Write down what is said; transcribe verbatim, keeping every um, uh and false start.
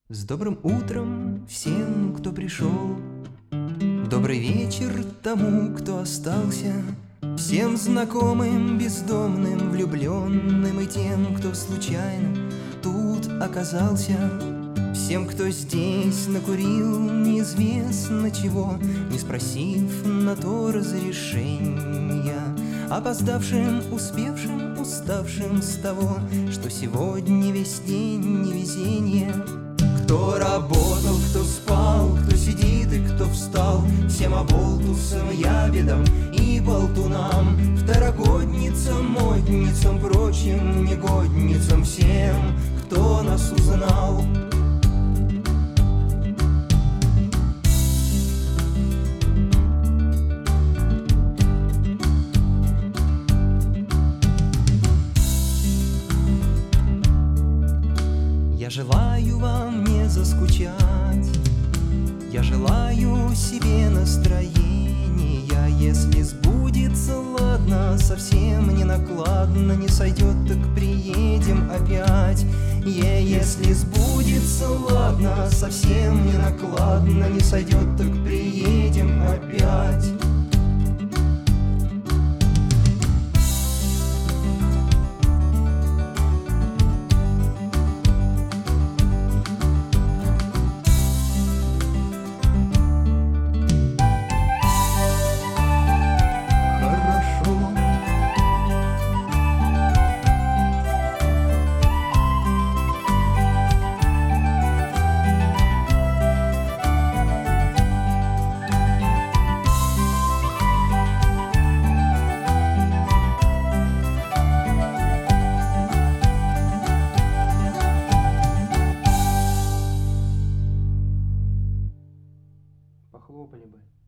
С добрым утром всем, кто пришел, добрый вечер тому, кто остался, всем знакомым, бездомным, влюбленным и тем, кто случайно тут оказался, всем, кто здесь накурил неизвестно чего, не спросив на то разрешения, опоздавшим, успевшим, уставшим с того, что сегодня весь день невезение. Кто работал, кто спал, кто сидит и кто встал, всем оболтусам, ябедам и болтунам, второгодницам, модницам, прочим негодницам, всем, кто нас узнал. Я желаю вам не заскучать, я желаю себе настроения. Если сбудется, ладно, совсем не накладно, не сойдет, так приедем опять. Yeah, если сбудется, ладно, совсем не накладно, не сойдет, так приедем опять. Похлопали бы.